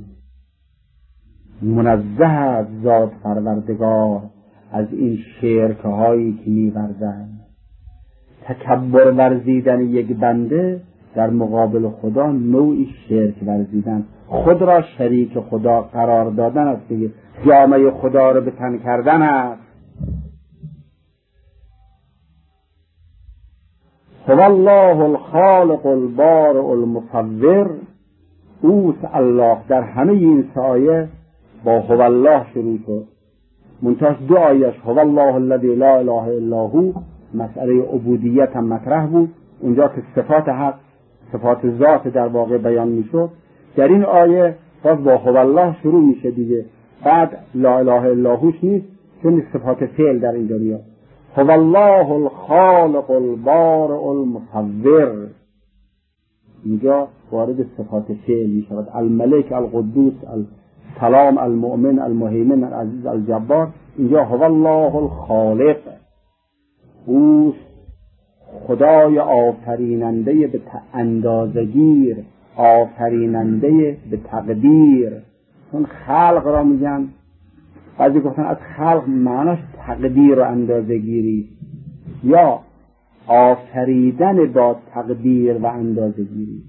منزه از ذات پروردگار از این شرک هایی که می‌ورزند. تکبر ورزیدن یک بنده در مقابل خدا نوعی شرک ورزیدن، خود را شریک خدا قرار دادن است دیگه، جامعه خدا را به تن کردن است. هو الله الخالق البارئ المصور. اوست الله. در همه این آیه با هو الله شروع شد، منتهاش دو آیهش هو الله الذی لا اله الا هو، مسئله عبودیت هم مطرح بود اونجا که صفات حق، صفات ذات در واقع بیان میشد. در این آیه باز با هو الله شروع میشه دیگه، بعد لا اله الا هوش نیست چون صفات فعل در اینجا میاد. هو الله الخالق البارئ المصور، اینجا وارد صفات فعل میشود. الملک، القدوس، السلام، المؤمن، المهیمن، العزیز، الجبار. اینجا هو الله الخالق، او خدای آفریننده به اندازه‌گیر، آفریننده به تقدیر. چون خلق را میگن، بعضی گفتن از خلق معناش تقدیر و اندازه‌گیری یا آفریدن با تقدیر و اندازه‌گیری.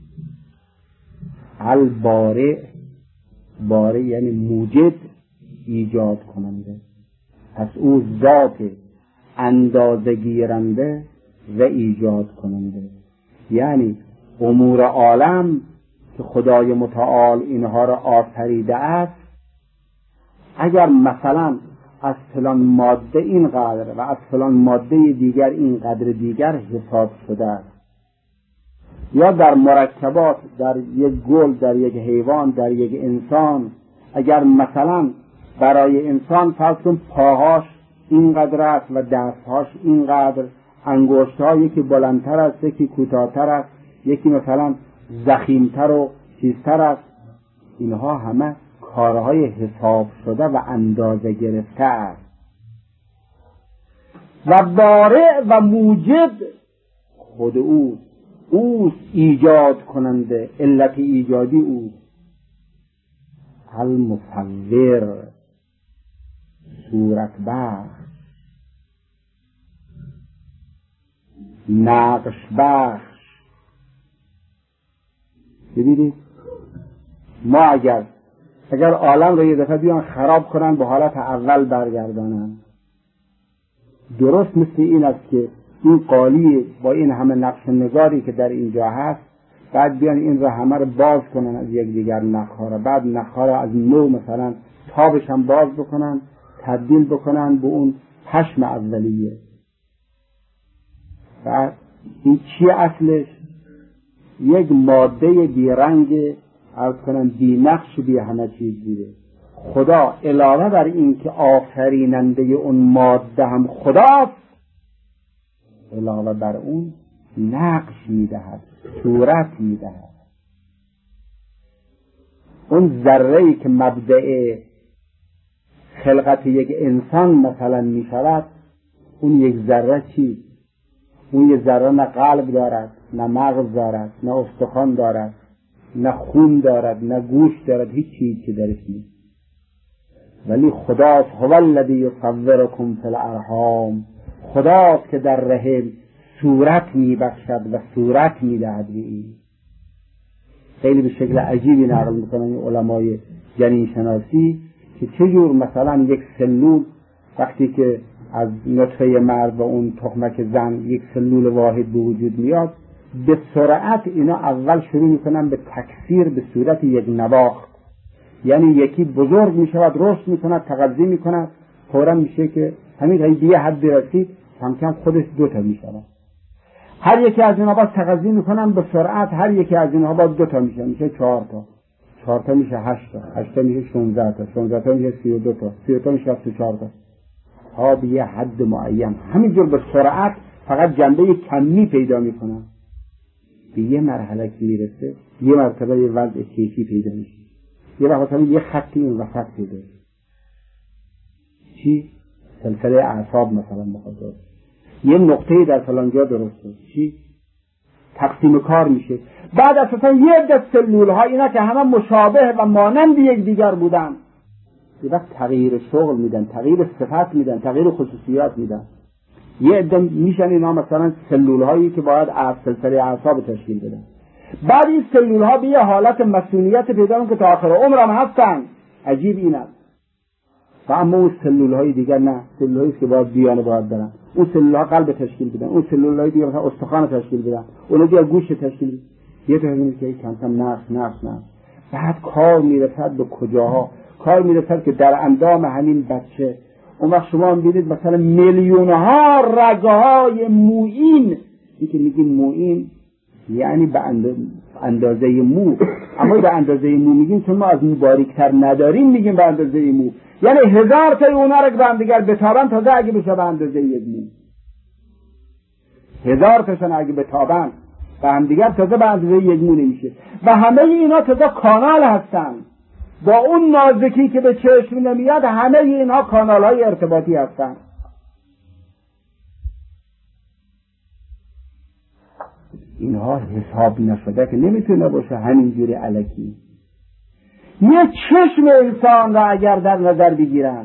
البارئ، بارئ یعنی موجد، ایجاد کننده. پس او ذات اندازه گیرنده و ایجاد کننده، یعنی امور عالم که خدای متعال اینها را آفریده است، اگر مثلا از فلان ماده این قدر و از فلان ماده دیگر این قدر دیگر حساب شده است، یا در مرکبات، در یک گل، در یک حیوان، در یک انسان، اگر مثلا برای انسان فرض کن پاهاش اینقدر است و دستهاش اینقدر، انگشت‌ها یکی بلندتر است یکی کوتاه‌تر است، یکی مثلا ضخیم‌تر و چیزتر است، اینها همه کارهای حساب شده و اندازه گرفته است. و بارئ و موجد خود اوست ایجاد کننده، علت ایجادی اوست. المصور، صورت بخش، نقش بخش. ببینید ما اگر عالم رو یه دفعه بیان خراب کنن به حالت اول برگردانن، درست مثل این است که این قالی با این همه نقش و نگاری که در اینجا هست، بعد بیان این رو همه رو باز کنن از یک دیگر نخها را، بعد نخها را از نو مثلا تابش هم باز بکنن، تبدیل بکنن به اون پشم اولیه. بعد این چی اصلش؟ یک ماده بیرنگ، عرض کنن بی نقش بی همه چیز بوده. خدا علاوه بر این که آفریننده اون ماده هم خداست، علاوه بر اون نقش میدهد، صورت میدهد. اون ذره‌ای که مبدأ خلقت یک انسان مثلا میشود، اون یک ذره چیست؟ اون یک ذره نه قلب دارد، نه مغز دارد، نه استخوان دارد، نه خون دارد، نه گوش دارد، هیچ چیزی که درش نیست. ولی خداست هو الذی یصورکم فی الارحام، خداست که در رحم صورت میبخشد و صورت میدهد به این. خیلی به شکل عجیبی نقل میکنن این علمای جنین شناسی که چجور مثلا یک سلول وقتی که از نطفه مرد و اون تخمک زن یک سلول واحد به وجود میاد، به سرعت اینا اول شروع میکنن به تکثیر به صورت یک نواخت، یعنی یکی بزرگ میشود، رشد میکند، تغذیه میکند، فوراً میشه که همین به یه حد رسید کم کم خودش دوتا میشود. هر یکی از اینها باز تغذیه میکنن به سرعت، هر یکی از اینها باز دوتا میشه 4 تا، 4 تا میشه 8 تا، 8 تا میشه 16 تا، 16 تا میشه 32 تا، 32 تا میشه 74 تا، تا به یه حد معین همینجور به سرعت فقط جنبه کمی پیدا میکنن. به یه مرحله که میرسه یه مرتبه یه وضع کیفی پیدا میشه، یه مرتبه یه خطی این وسط پیدا میشه. چی؟ سلسله اعصاب مثلا میخواد درست، یه نقطه‌ای در فلان جا درسته، چی؟ تقسیم کار میشه. بعد اساسا یه عده سلول‌ها اینا که همه مشابه و مانند یکدیگر بودن، یه وقت تغییر شغل میدن، تغییر صفت میدن، تغییر خصوصیات میدن. یه عده میشن اینا مثلا سلول‌هایی که باید سلسله اعصاب تشکیل بدن. بعد این سلول‌ها به یه حالت مسئولیت پیدا کنن که تا آخر عمر هم هستن. عجیب اینه. و اما اون سلول‌های دیگر نه، سلول‌هایی که باید دیانه باید دارن. اون سلول‌ها قلب تشکیل بدن، اون سلول‌های دیگه مثلا استخوان تشکیل بدن، اون دیگه گوش تشکیل بدن. یه طوری که کم کم نقص. بعد کار میرسد به کجاها؟ کار میرسد که در اندام همین بچه اون وقت شما هم ببینید مثلا میلیون‌ها رگه‌های موئین، این که میگیم موئین یعنی به اندازه مو، اما به اندازه مو میگیم چون ما از مو باریک‌تر نداریم، میگیم به اندازه مو، یعنی 1000 تا اونا رو به هم دیگر بتابن تازه اگه بشه به اندازه یک مو. 1000 تاشون اگه بتابن به هم دیگر تازه به اندازه یک مو نمیشه. و همه اینا تازه کانال هستن. با اون نازکی که به چشم نمیاد همه اینها کانال‌های ارتباطی هستن. اینها حساب نشده که نمیتونه باشه همینجوری الکی. یه چشم انسان را اگر در نظر بگیرن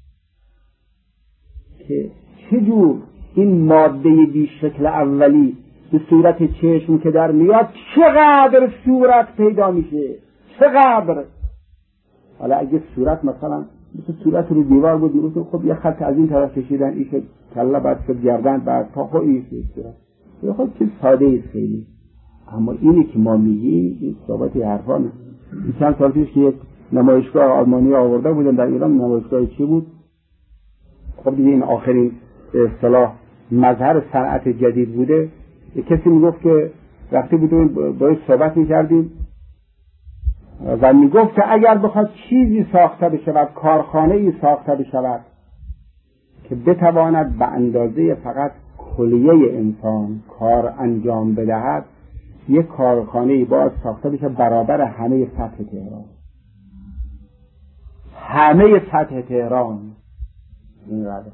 که چجور این ماده بی شکل اولی به صورت چشم که در میاد چقدر صورت پیدا میشه، چقدر. حالا اگه صورت مثلا مثل صورت رو دیوار بود میگفتم خب یه خط از این طرف کشیدن، این شد کله، بعد شد گردن، بعد تا خب این صورت، یه خود چیز ساده ایست خیلی. اما اینی که ما میگیم این صحبت حرفا نیست. چند سال پیش که یک نمایشگاه آلمانی آورده بودن در ایران، نمایشگاه چی بود؟ خب دیگه این آخرین به اصطلاح مظهر صنعت جدید بوده. یک کسی میگفت که وقتی بودیم باید صحبت میکردیم و میگفت که اگر بخواد چیزی ساخته بشود، کارخانه ای ساخته بشود که بتواند به اندازه فقط کلیه انسان کار انجام بدهد، یک کارخانه ای باید ساخته بشه برابر همه سطح تهران. همه سطح تهران این رده.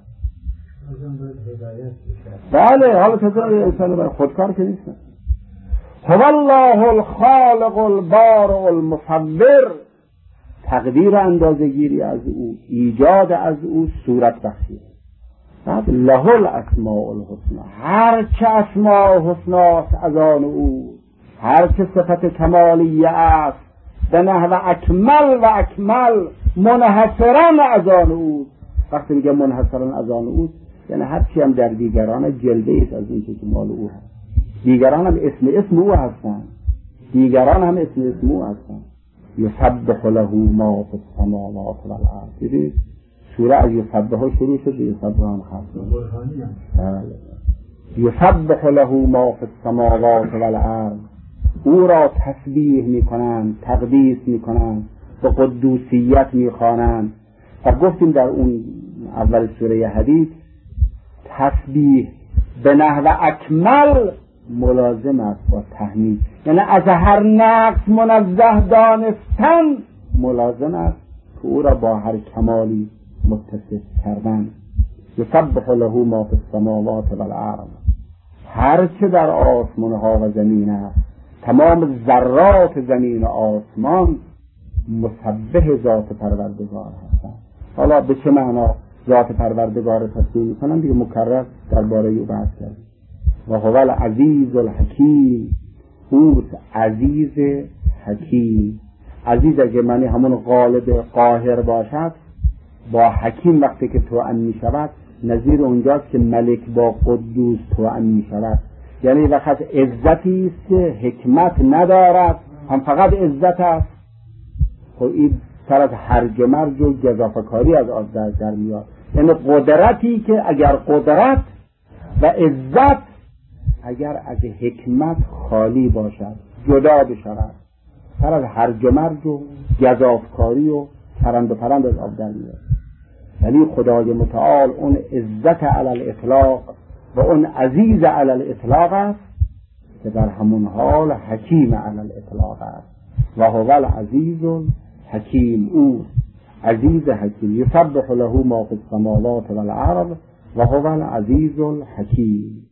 بله، حالا تازه انسان خودکار که نیست. هو الله الخالق البارئ المصور، تقدیر اندازه‌گیری از او، ایجاد از او، صورت بخشی. بعد له الاسماء الحسنی، هر چه اسماء حسنا از آن او، هر چه صفت کمالیه است به نحو اکمل و اکمل منحصرا از آن او. وقتی میگه منحصرا از آن او یعنی هر چی هم در دیگران جلوه است از این که مال او هست. دیگران هم اسم او هستن، دیگران هم اسم او هستن. یسبح له ما فی السماوات والارض. دیدید سوره از یسبح شروع شد، یسبح هم ختم. یسبح له ما فی السماوات والارض، او را تسبیح میکنند، تقدیس میکنند، به قدوسیت میخوانند. و گفتیم در اون اول سوره حدید تسبیح به نحو اکمل ملازم است با تحمید، یعنی از هر نقص منزه دانستن ملازم است که او را با هر کمالی متصف کردن. یسبح له ما فی السماوات والارض، هر چه در آسمانها و زمین است، تمام ذرات زمین و آسمان مسبح ذات پروردگار هستند. حالا به چه معنا ذات پروردگار تسبیح میکنن دیگه مکرر درباره او بحث کردیم. و هو العزیز الحکیم، او عزیز حکیم. عزیز اگه معنی همون غالب قاهر باشد، با حکیم وقتی که توأم می شود نظیر اونجاست که ملک با قدوس توأم می شود. یعنی وقت عزتی است که حکمت ندارد، هم فقط عزت است. خب این سر از هرج مرج و گزافه‌کاری از آن در میاد. یعنی قدرتی که اگر قدرت و عزت اگر از حکمت خالی باشد، جدا بشود، سر از هرج مرج و گزافه‌کاری و پرند و پرند از آب در میاد. یعنی خدای متعال اون عزت علی الاطلاق و اون عزیز علی الاطلاق است که در همون حال حکیم علی الاطلاق است. و هو العزیز الحکیم، او عزیز حکیم. یسبح له ما فی السماوات والارض و هو العزیز الحکیم.